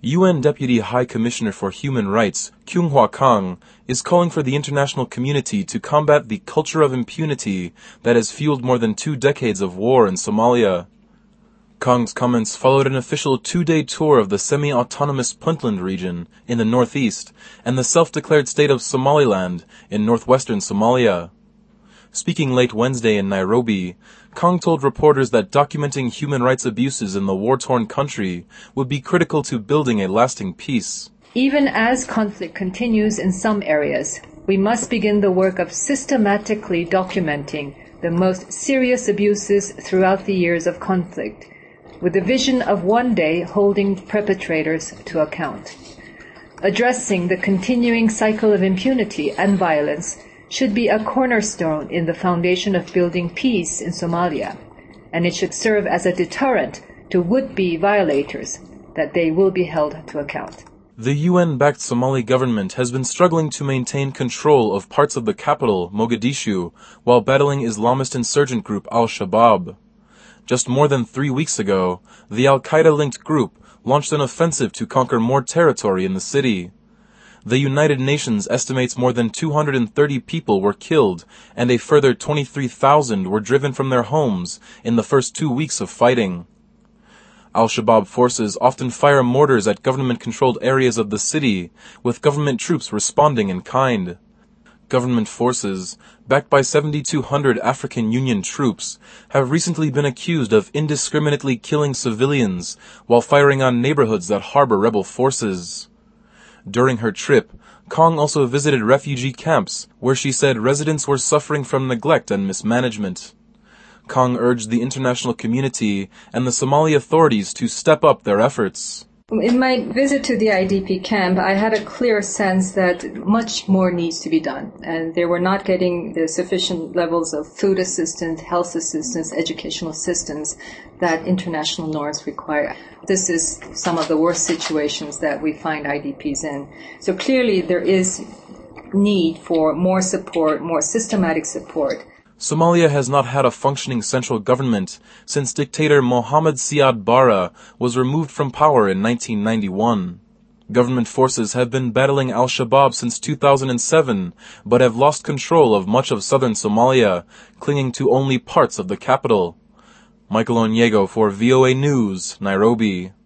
UN Deputy High Commissioner for Human Rights, Kyung-Hwa Kang, is calling for the international community to combat the culture of impunity that has fueled more than 2 decades of war in Somalia. Kang's comments followed an official 2-day tour of the semi-autonomous Puntland region in the northeast and the self-declared state of Somaliland in northwestern Somalia. Speaking late Wednesday in Nairobi, Kang told reporters that documenting human rights abuses in the war-torn country would be critical to building a lasting peace. Even as conflict continues in some areas, we must begin the work of systematically documenting the most serious abuses throughout the years of conflict, with the vision of one day holding perpetrators to account. Addressing the continuing cycle of impunity and violence should be a cornerstone in the foundation of building peace in Somalia, and it should serve as a deterrent to would-be violators that they will be held to account. The UN-backed Somali government has been struggling to maintain control of parts of the capital, Mogadishu, while battling Islamist insurgent group Al-Shabaab. Just more than 3 weeks ago, the Al-Qaeda-linked group launched an offensive to conquer more territory in the city. The United Nations estimates more than 230 people were killed and a further 23,000 were driven from their homes in the first 2 weeks of fighting. Al-Shabaab forces often fire mortars at government-controlled areas of the city, with government troops responding in kind. Government forces, backed by 7,200 African Union troops, have recently been accused of indiscriminately killing civilians while firing on neighborhoods that harbor rebel forces. During her trip, Kang also visited refugee camps, where she said residents were suffering from neglect and mismanagement. Kang urged the international community and the Somali authorities to step up their efforts. In my visit to the IDP camp, I had a clear sense that much more needs to be done, and they were not getting the sufficient levels of food assistance, health assistance, educational assistance that international norms require. This is some of the worst situations that we find IDPs in. So clearly there is need for more support, more systematic support. Somalia has not had a functioning central government since dictator Mohammed Siad Barre was removed from power in 1991. Government forces have been battling Al-Shabaab since 2007, but have lost control of much of southern Somalia, clinging to only parts of the capital. Michael Onyego for VOA News, Nairobi.